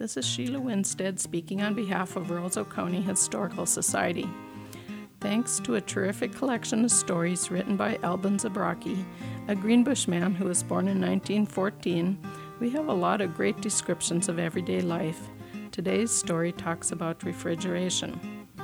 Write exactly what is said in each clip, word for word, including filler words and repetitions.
This is Sheila Winstead speaking on behalf of Roseau County Historical Society. Thanks to a terrific collection of stories written by Alban Zabrocki, a Greenbush man who was born in nineteen fourteen, we have a lot of great descriptions of everyday life. Today's story talks about refrigeration.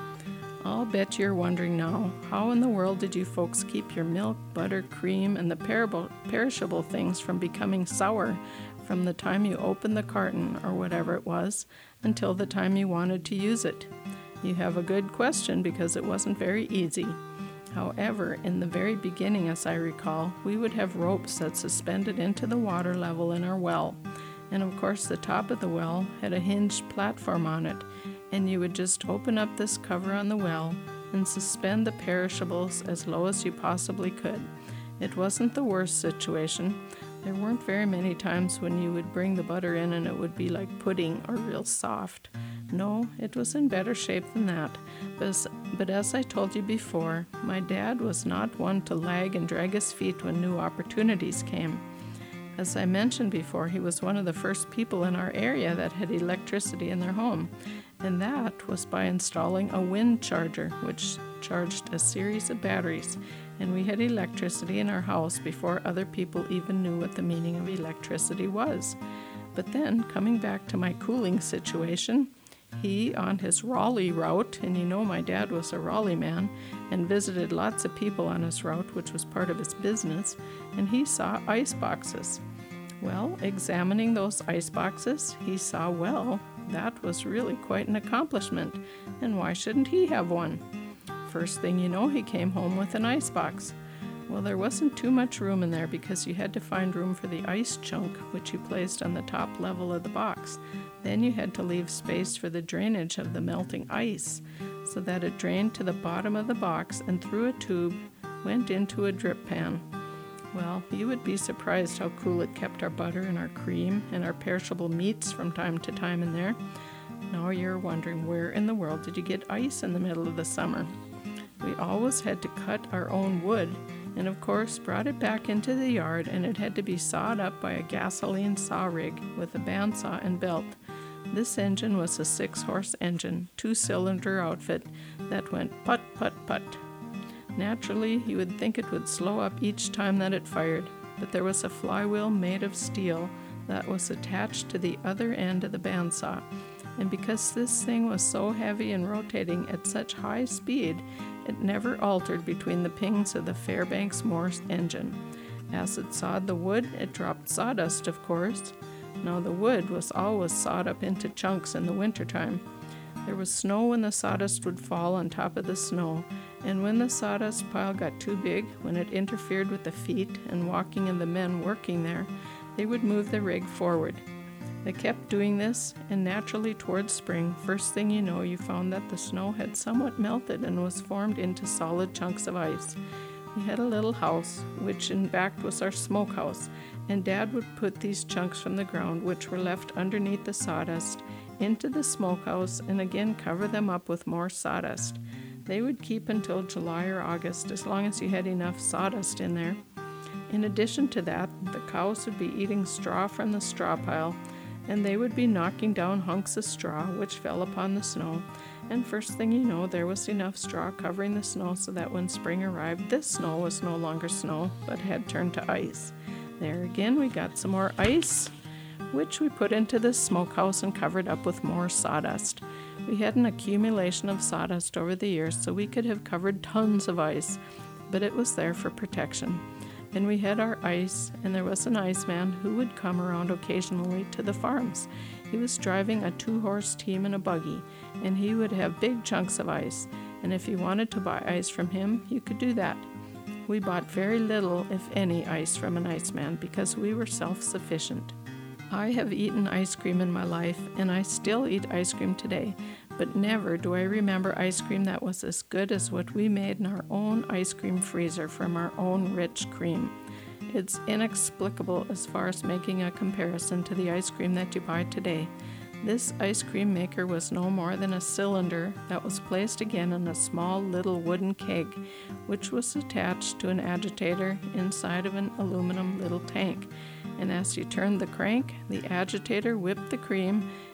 I'll bet you're wondering now, how in the world did you folks keep your milk, butter, cream, and the perishable, perishable things from becoming sour from the time you opened the carton or whatever it was until the time you wanted to use it? You have a good question because it wasn't very easy. However, in the very beginning, as I recall, we would have ropes that suspended into the water level in our well. And of course, the top of the well had a hinged platform on it, and you would just open up this cover on the well and suspend the perishables as low as you possibly could. It wasn't the worst situation. There weren't very many times when you would bring the butter in and it would be like pudding or real soft. No, it was in better shape than that. But as, but as I told you before, my dad was not one to lag and drag his feet when new opportunities came. As I mentioned before, he was one of the first people in our area that had electricity in their home, and that was by installing a wind charger, which charged a series of batteries, and we had electricity in our house before other people even knew what the meaning of electricity was. But then, coming back to my cooling situation, he, on his Raleigh route, and you know my dad was a Raleigh man and visited lots of people on his route, which was part of his business, and he saw ice boxes. Well, examining those ice boxes, he saw, well, that was really quite an accomplishment, and why shouldn't he have one? First thing you know, he came home with an ice box. Well, there wasn't too much room in there because you had to find room for the ice chunk, which you placed on the top level of the box. Then you had to leave space for the drainage of the melting ice so that it drained to the bottom of the box and through a tube went into a drip pan. Well, you would be surprised how cool it kept our butter and our cream and our perishable meats from time to time in there. Now you're wondering, where in the world did you get ice in the middle of the summer? We always had to cut our own wood and of course brought it back into the yard, and it had to be sawed up by a gasoline saw rig with a bandsaw and belt. This engine was a six-horse engine, two-cylinder outfit that went put, put, put. Naturally, you would think it would slow up each time that it fired, but there was a flywheel made of steel that was attached to the other end of the bandsaw, and because this thing was so heavy and rotating at such high speed, it never altered between the pings of the Fairbanks Morse engine. As it sawed the wood, it dropped sawdust, of course. Now the wood was always sawed up into chunks in the wintertime. There was snow when the sawdust would fall on top of the snow, and when the sawdust pile got too big, when it interfered with the feet and walking of the men working there, they would move the rig forward. They kept doing this, and naturally towards spring, first thing you know, you found that the snow had somewhat melted and was formed into solid chunks of ice. We had a little house, which in fact was our smokehouse, and Dad would put these chunks from the ground, which were left underneath the sawdust, into the smokehouse and again cover them up with more sawdust. They would keep until July or August, as long as you had enough sawdust in there. In addition to that, the cows would be eating straw from the straw pile, and they would be knocking down hunks of straw which fell upon the snow, and first thing you know, there was enough straw covering the snow so that when spring arrived, this snow was no longer snow, but had turned to ice. There again, we got some more ice, which we put into the smokehouse and covered up with more sawdust. We had an accumulation of sawdust over the years, so we could have covered tons of ice, but it was there for protection. And we had our ice, and there was an iceman who would come around occasionally to the farms. He was driving a two-horse team in a buggy, and he would have big chunks of ice, and if you wanted to buy ice from him, you could do that. We bought very little, if any, ice from an iceman because we were self-sufficient. I have eaten ice cream in my life, and I still eat ice cream today, but never do I remember ice cream that was as good as what we made in our own ice cream freezer from our own rich cream. It's inexplicable as far as making a comparison to the ice cream that you buy today. This ice cream maker was no more than a cylinder that was placed again in a small little wooden keg, which was attached to an agitator inside of an aluminum little tank. And as you turned the crank, the agitator whipped the cream,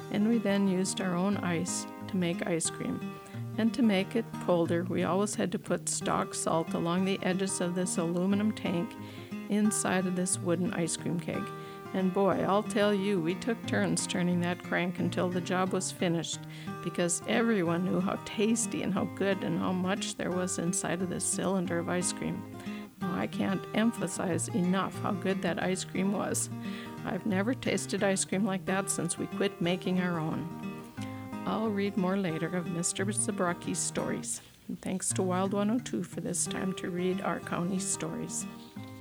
and we then used our own ice to make ice cream. And to make it colder, we always had to put stock salt along the edges of this aluminum tank inside of this wooden ice cream keg. And boy, I'll tell you, we took turns turning that crank until the job was finished, because everyone knew how tasty and how good and how much there was inside of this cylinder of ice cream. Now, I can't emphasize enough how good that ice cream was. I've never tasted ice cream like that since we quit making our own. I'll read more later of Mister Zabrocki's stories. And thanks to Wild one oh two for this time to read our county stories.